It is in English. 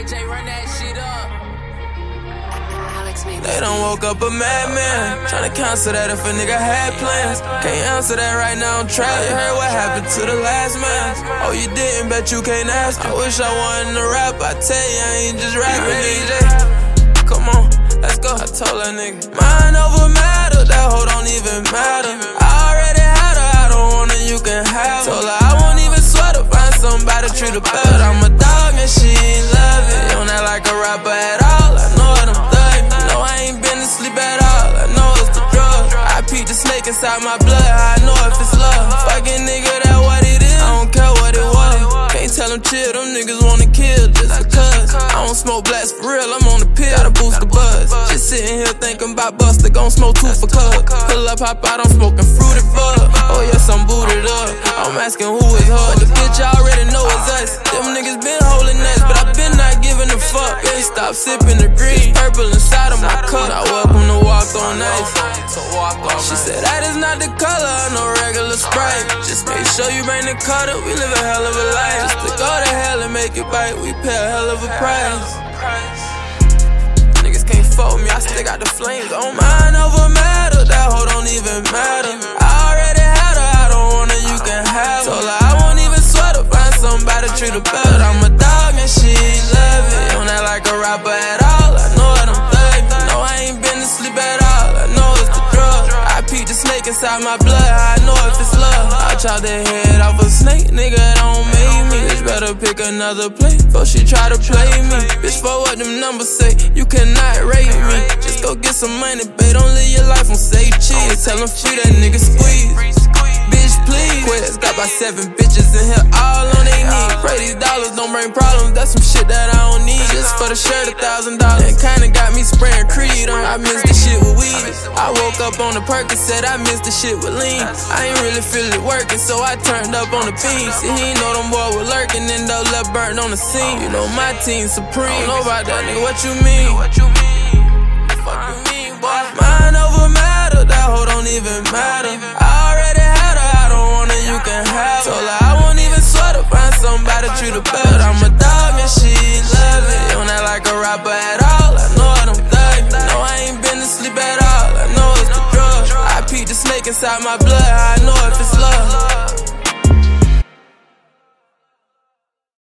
DJ, run that shit up. They done woke up a madman, tryna cancel that if a nigga had plans. Can't answer that right now, I'm trapped. You heard what happened to the last man. Oh, you didn't, bet you can't ask. I wish I wasn't a rap, I tell you, I ain't just rapping, DJ. Come on, let's go. I told that nigga, mind over matter, that hoe don't even matter. I already had her, I don't want her, you can have her. Told her I won't even sweat to find somebody treat her better. I'm a dog and she ain't love it. You don't act like a rapper at all, I know it, I'm thuggin'. No, I ain't been to sleep at all, I know it's the drug. I peeped the snake inside my blood, I know if it's love. Fucking nigga, that what it is, I don't care what it was. Can't tell them chill, them niggas wanna kill just because. I don't smoke blacks for real, I'm on the pill, gotta boost the buzz. Just sitting here thinking about Buster, gon' smoke two for cub. Pull up, hop out, I'm smoking fruity bud. Oh yes, I'm booted up, I'm asking who is her. The bitch I already know is us. Them niggas been holding nuts, but I been not giving a fuck. Been stop sipping the green, purple inside of my cup. Not welcome to walk on ice. She said that is not the color of no regular Sprite. Just make sure you bring the cutter, we live a hell of a life. Just to go to hell and make it bite, we pay a hell of a price. Niggas can't fuck with me, I still got the flames on mind over matter, that hoe don't even matter. I already had her, I don't want her, you can have her. Told her I won't even sweat to find somebody treat her better. I'm a dog and she ain't love it. You don't act like a rapper at all, I know it, I'm thuggin'. No, I ain't been to sleep at all, I know it's the drug. I peeped the snake inside my blood, I know if it's love. I chopped the head off a snake, nigga, don't make me. Bitch better pick another play, before she try to play me. Bitch, for what them numbers say, you cannot rate me. Just go get some money, babe, don't live your life on safe cheese. Tell them free that nigga squeeze. Bitch, please. Quest got about 7 bitches in here, all on they knees. Pray these dollars don't bring problems, that's some shit that I don't need. Just for the shirt, $1,000. And kinda got me spraying Creed on. I missed the shit with weed. I woke up on the Percocet, I missed the shit with lean. I ain't really feel it working, so I turned up on the beam. See, he ain't know them boys were lurking, and though left burnt on the scene. You know my team supreme. I don't know about that, nigga, what you mean? The fuck you mean, boy? Mind over matter, that hoe don't even matter. I already had her, I don't want her, you can have her. Told her I won't even sweat to find somebody treat her better. I'm a dog and she ain't love it. You don't act like a rapper at all, I know it, I'm thuggin'. No, I ain't been to sleep at all, I know it's the drug. I peeped the snake inside my blood, I know if it's love.